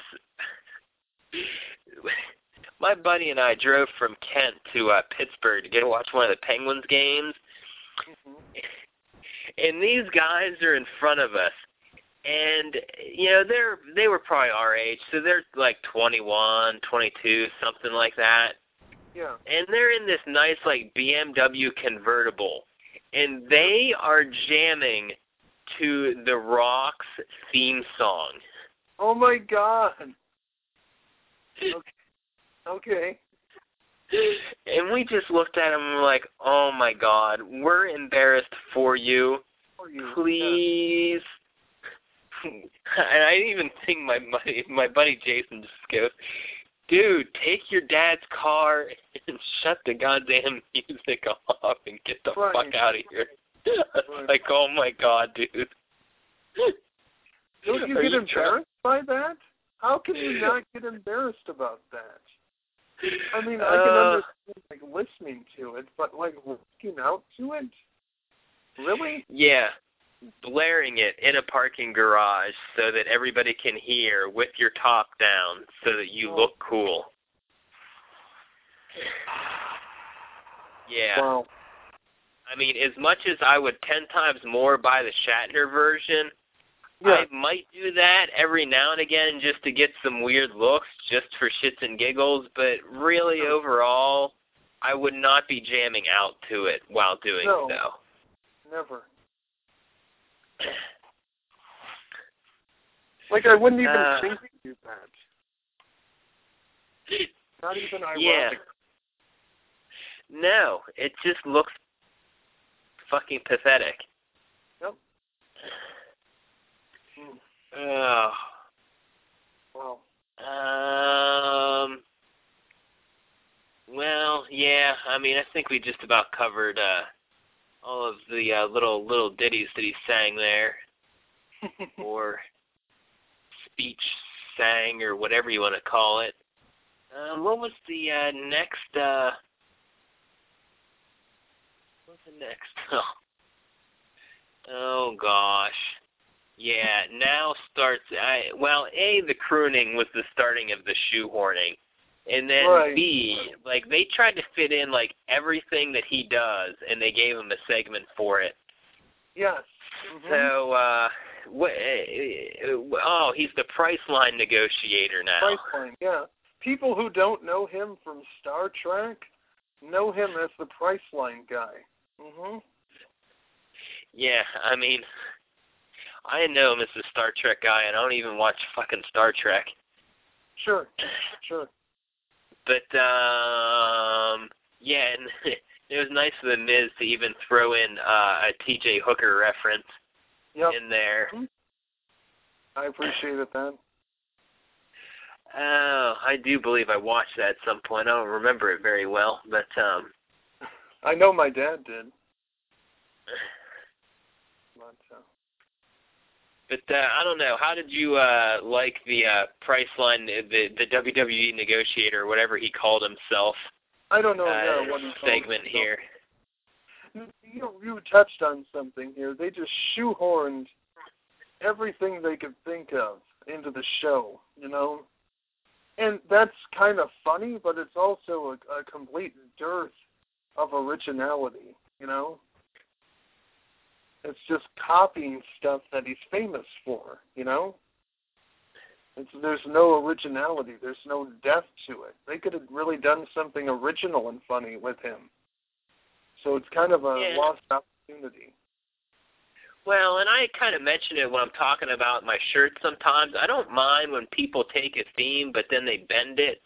My buddy and I drove from Kent to Pittsburgh to watch one of the Penguins games. Mm-hmm. And these guys are in front of us. And, you know, they were probably our age, so they're like 21, 22, something like that. Yeah. And they're in this nice, like, BMW convertible. And they are jamming to The Rock's theme song. Oh, my God. Okay. And we just looked at him and were like, oh, my God, we're embarrassed for you. Please. Yeah. And I even think my buddy Jason just goes, dude, take your dad's car and shut the goddamn music off and get the fuck out of here. Like, oh my God, dude. Don't you get embarrassed by that? How can you not get embarrassed about that? I mean, I can understand, like, listening to it, but, like, looking out to it? Really? Yeah. Blaring it in a parking garage so that everybody can hear with your top down so that you look cool. Yeah. Wow. I mean, as much as I would 10 times more buy the Shatner version, I might do that every now and again just to get some weird looks, just for shits and giggles, but really overall, I would not be jamming out to it while doing so. Never. Like, I wouldn't even think to do that. Not even ironic. Yeah. No, it just looks fucking pathetic. Yep. Oh. Wow. Well, yeah. I mean, I think we just about covered all of the little ditties that he sang there, or speech sang, or whatever you want to call it. What was the next? What's the next? Oh gosh. Yeah, now starts. The crooning was the starting of the shoehorning, and then B, like, they tried to fit in like everything that he does, and they gave him a segment for it. Yes. So, he's the Priceline negotiator now. Priceline, yeah. People who don't know him from Star Trek know him as the Priceline guy. Yeah, I mean, I know him as the Star Trek guy, and I don't even watch fucking Star Trek. Sure. But, yeah, and it was nice of the Miz to even throw in a T.J. Hooker reference in there. I appreciated that. Oh, I do believe I watched that at some point. I don't remember it very well, but I know my dad did. But I don't know. How did you like the Priceline, the WWE negotiator, whatever he called himself? I don't know what he segment here. You touched on something here. They just shoehorned everything they could think of into the show, you know? And that's kind of funny, but it's also a complete dearth of originality, you know? It's just copying stuff that he's famous for, you know? There's no originality. There's no depth to it. They could have really done something original and funny with him. So it's kind of a lost opportunity. Well, and I kind of mention it when I'm talking about my shirt sometimes. I don't mind when people take a theme, but then they bend it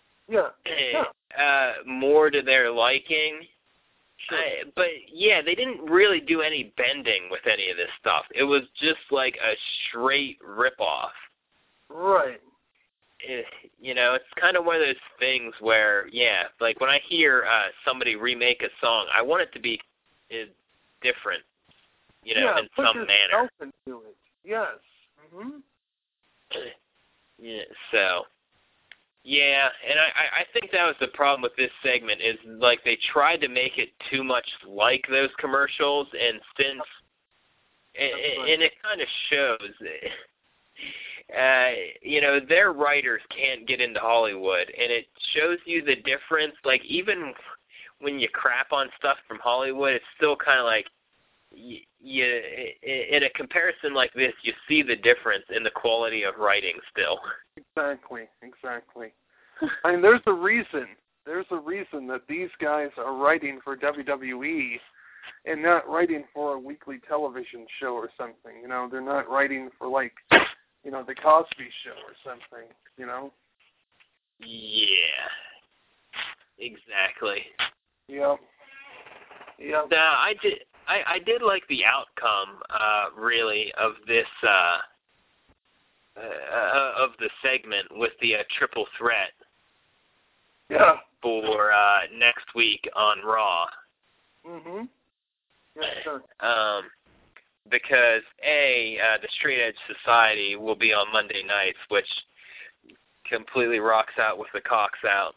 more to their liking. Sure. But, yeah, they didn't really do any bending with any of this stuff. It was just like a straight rip-off. Right. You know, it's kind of one of those things where, like when I hear somebody remake a song, I want it to be different, you know, in some manner. Into it. Yes. Yeah, so... Yeah, and I think that was the problem with this segment is, like, they tried to make it too much like those commercials, and since, and it kind of shows, you know, their writers can't get into Hollywood, and it shows you the difference. Like, even when you crap on stuff from Hollywood, it's still kind of like, in a comparison like this, you see the difference in the quality of writing still. Exactly. I mean, there's a reason that these guys are writing for WWE and not writing for a weekly television show or something. You know, they're not writing for, like, you know, the Cosby Show or something, you know? Yeah. Exactly. Yeah. I did like the outcome, really, of this, of the segment with the triple threat. Yeah. for next week on Raw. Mhm. Yes, sir. Because the Straight Edge Society will be on Monday nights, which completely rocks out with the cocks out.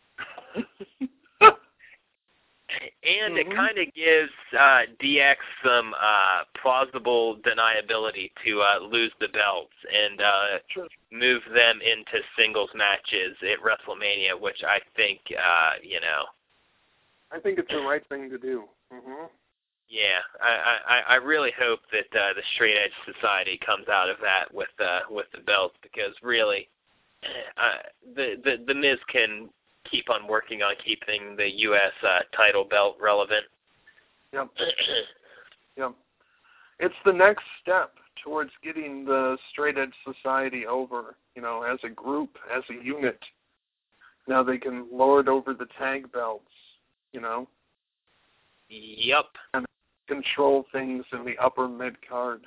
And it kind of gives DX some plausible deniability to lose the belts and move them into singles matches at WrestleMania, which I think, I think it's the right thing to do. Mhm. Yeah, I really hope that the Straight Edge Society comes out of that with the belts, because really, the Miz can keep on working on keeping the U.S. Title belt relevant. Yep. Yep. It's the next step towards getting the Straight Edge Society over, as a group, as a unit. Now they can lord over the tag belts, Yep. And control things in the upper mid-card.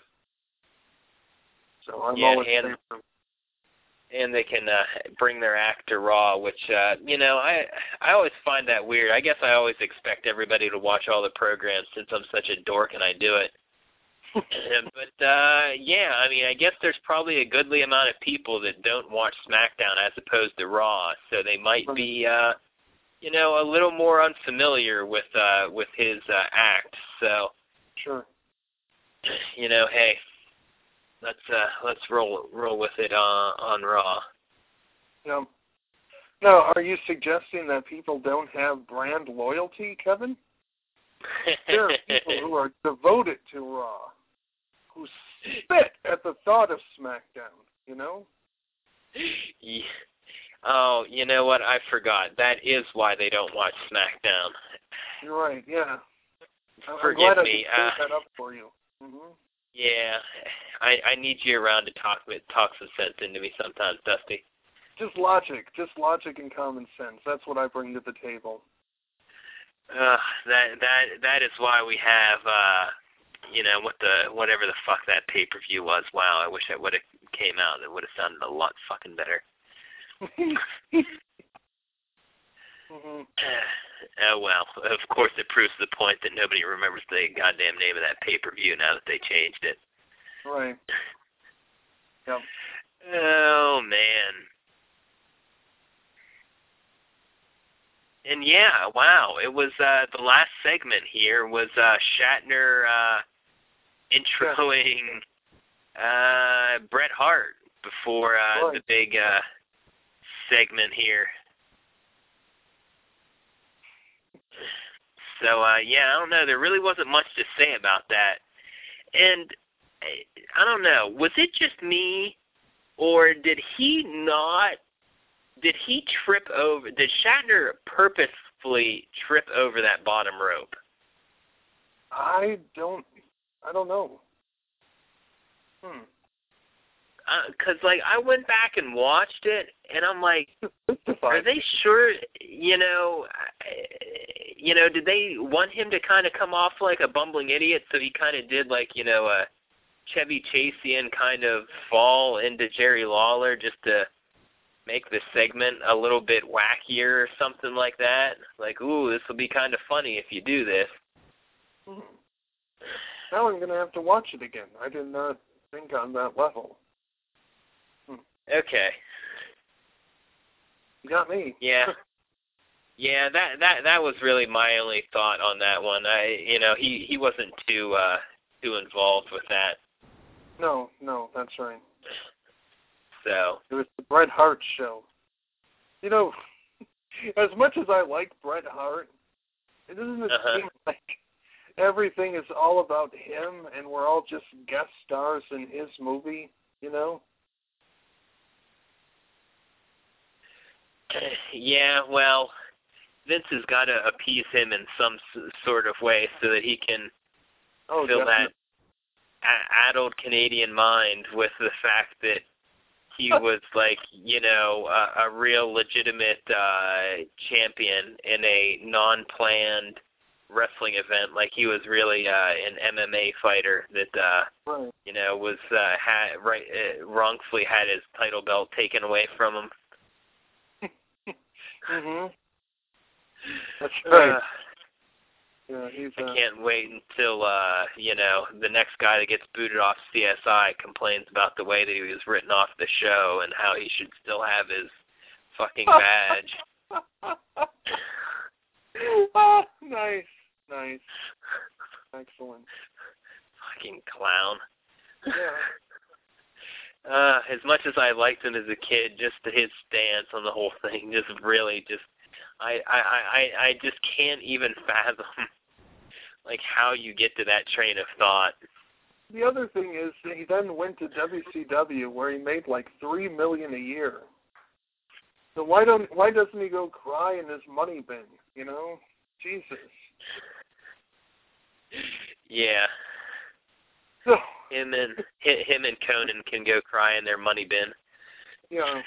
So I'm always favor. And they can bring their act to Raw, which, I always find that weird. I guess I always expect everybody to watch all the programs since I'm such a dork and I do it. But, I guess there's probably a goodly amount of people that don't watch SmackDown as opposed to Raw, so they might be, a little more unfamiliar with his act. So, sure. Hey, let's roll with it on Raw. Yeah. Now, are you suggesting that people don't have brand loyalty, Kevin? There are people who are devoted to Raw, who spit at the thought of SmackDown, Yeah. Oh, you know what? I forgot. That is why they don't watch SmackDown. You're right, yeah. Forgive I'm glad me. I could clear that up for you. Mm-hmm. Yeah, I need you around to talk some sense into me sometimes, Dusty. Just logic and common sense. That's what I bring to the table. That is why we have whatever the fuck that pay-per-view was. Wow, I wish it would have came out. It would have sounded a lot fucking better. Mm-hmm. Oh well, of course it proves the point that nobody remembers the goddamn name of that pay-per-view now that they changed it. Right. Yep. Oh man. And yeah, wow, it was the last segment here was Shatner introing Bret Hart before the big segment here. So, I don't know. There really wasn't much to say about that. And, I don't know. Was it just me, or did he trip over, did Shatner purposefully trip over that bottom rope? I don't know. Because, I went back and watched it, and I'm like, are they sure, did they want him to kind of come off like a bumbling idiot, so he kind of did, a Chevy Chasian kind of fall into Jerry Lawler just to make the segment a little bit wackier or something like that? Like, ooh, this will be kind of funny if you do this. Now I'm going to have to watch it again. I did not think on that level. Okay. You got me. Yeah. Yeah, that was really my only thought on that one. He wasn't too involved with that. No, that's right. So it was the Bret Hart show. As much as I like Bret Hart, it doesn't seem like everything is all about him and we're all just guest stars in his movie, Yeah, well, Vince has got to appease him in some sort of way so that he can fill that addled Canadian mind with the fact that he was a real legitimate champion in a non-planned wrestling event. Like he was really an MMA fighter that was wrongfully had his title belt taken away from him. Mhm. That's right. Yeah, I can't wait until the next guy that gets booted off CSI complains about the way that he was written off the show and how he should still have his fucking badge. Oh, nice. Excellent. Fucking clown. Yeah. As much as I liked him as a kid, just his stance on the whole thing I just can't even fathom like how you get to that train of thought. The other thing is that he then went to WCW where he made like $3 million a year. So why doesn't he go cry in his money bin? You know, Jesus. Yeah. So him and Conan can go cry in their money bin. Yeah.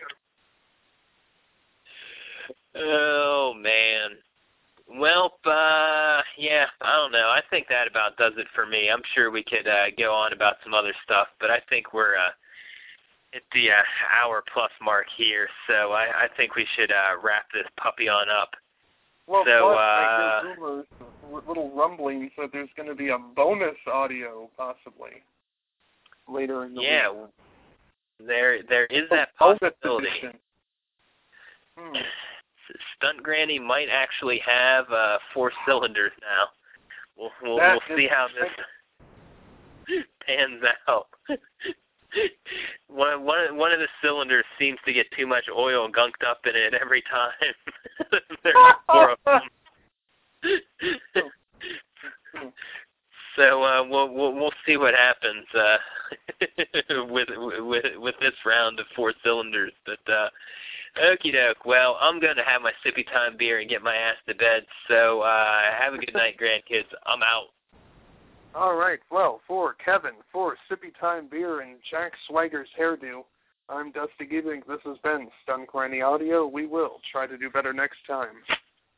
Oh man. Well, yeah, I don't know. I think that about does it for me. I'm sure we could go on about some other stuff, but I think we're at the hour-plus mark here, so I think we should wrap this puppy on up. Well, so, plus, I hear rumors, little rumblings that there's going to be a bonus audio, possibly, later in the week. Yeah, there is that possibility. Stunt Granny might actually have 4 cylinders now. We'll see how this pans out. One of the cylinders seems to get too much oil gunked up in it every time. There's 4 of them. So we'll see what happens with this round of 4 cylinders, but. Okie doke. Well, I'm going to have my sippy time beer and get my ass to bed. So have a good night, grandkids. I'm out. All right. Well, for Kevin, for sippy time beer and Jack Swagger's hairdo, I'm Dusty Gibbing. This has been Stunt Granny Audio. We will try to do better next time.